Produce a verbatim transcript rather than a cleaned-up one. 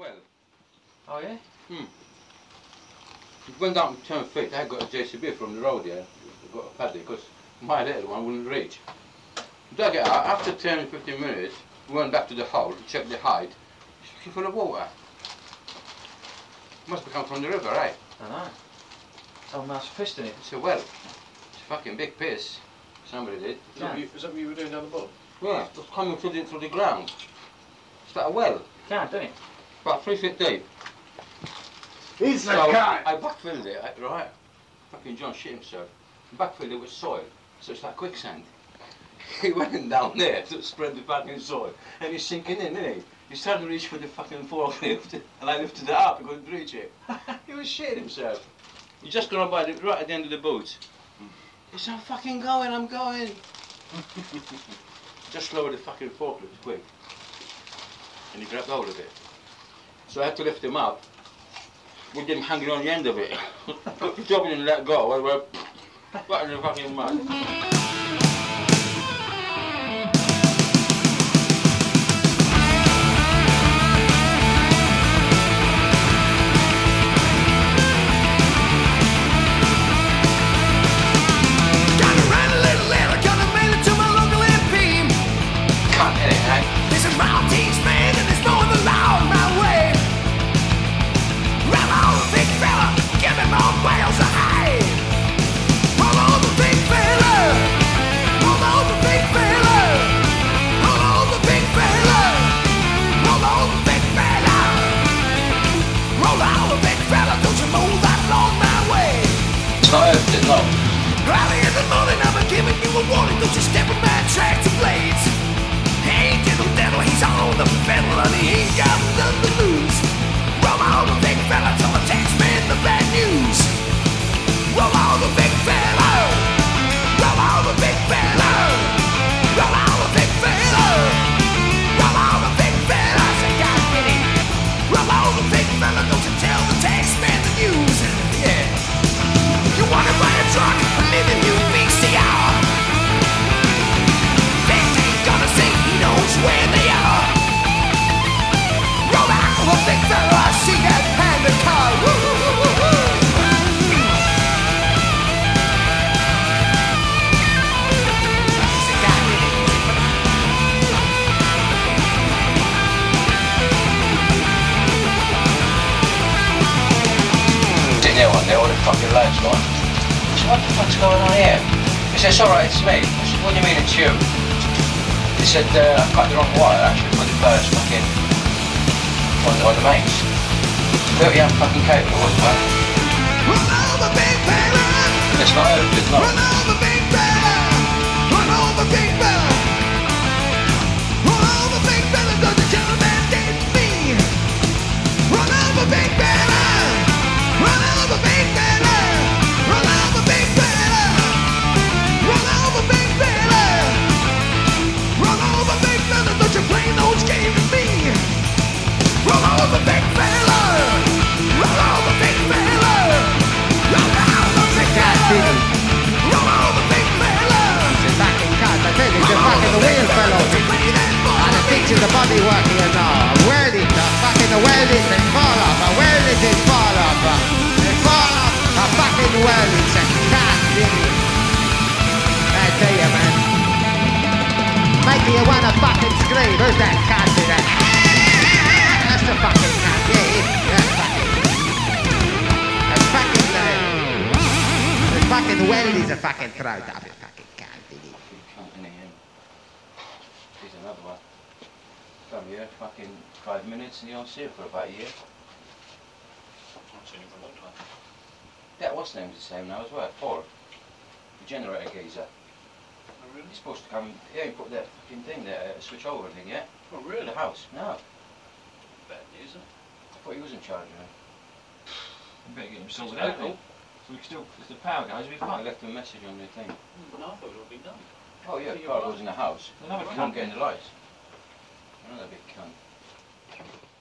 well. Oh yeah? Hmm. It went down ten feet. I got a J C B from the road here. I got a paddy because my little one wouldn't reach. Dug it out. After ten, fifteen minutes, we went back to the hole to check the height. It's full of water. Must have come from the river, right? I know. Some nice fish in it. It's a well. It's a fucking big piss. Somebody did. Is that, what you, is that what you were doing down the bottom? Yeah, it's coming through the, through the ground. It's like a well. Can't, don't it? About three feet deep. He's So I backfilled it, right? Fucking John shit himself. Backfilled it with soil, so it's like quicksand. He went down there to spread the fucking soil, and he's sinking in, isn't he? He started to reach for the fucking forklift, and I lifted it up, he couldn't reach it. He was shitting himself. He just got by the, right at the end of the boot. He said, I'm fucking going, I'm going. Just lower the fucking forklift quick. And he grabbed hold of it. So I had to lift him up with him hanging on the end of it. He told me to let go. I went right in the fucking mud. Early in the morning, I've been giving you a warning. Don't you step on my tracks and blades. Hey, diddle diddle, he's on the fiddle and he ain't got nothing to lose. Roll on the big fella, tell the tax man the bad news. Roll on the big fella. Roll on the big fella. Roll on the big fella. Roll on the big fella. Say, God, Vinny. Roll on the big fella, don't you tell the tax man the news. Yeah. You wanna buy a truck, live in new V C R. They ain't gonna say he knows where they are. Roll out, oh big fella, I see that panda car. Woo, woo, woo, woo, woo. Sitting there one day, all the fucking lights gone. I said, what the fuck's going on here? He said, it's alright, it's me. I said, what do you mean it's you? He said, uh, I've got the wrong wire, actually, put the first fucking on, on the mains. thirty amp fucking cable it was, man. Run over, big fella. It's not open, it's not. Run over, big fella. Run over, big fella. Run over, big fella. Don't you tell a man that me. Run over, big fella. Run over, big fella. Run over, big fella. Run over, big fella. Run over, big fella. Don't you play those games with me. Run over, big fella. Run over, big fella. Run over, big fella. Run over, big fella. It's a fucking cut. I tell you, the fucking wheel fell off. And the teacher, the body working and all. Welding, the fucking welding, they fall off. A welding, they fall off. They fall off. A fucking welding, it's a cat, really. I tell you, man. Making you wanna fucking scream. Who's that cat in there? That's the fucking cat, yeah, yeah. That's fucking. That's fucking. Uh, the fucking weldies a fucking throat up your fucking cat, did he? Can't in him. Here's another one. Come here, fucking five minutes and you don't see it for about a year. I've seen him for a long time. That what's name's the same now as well, Paul. The generator geezer. Oh, really? He's supposed to come, yeah, he put that fucking thing there, uh, switch over thing, yeah? Oh, To really? the house. No, Bad news, isn't it? I thought he was in charge of it. You better get him sorted It's out, local. so we can still, if the power goes, we'll be I fine. left him a message on the thing. Mm, no, I thought it would have been done. Oh yeah, So the you're car right. was in the house. Another Can't cunt. get in the lights. Another big cunt.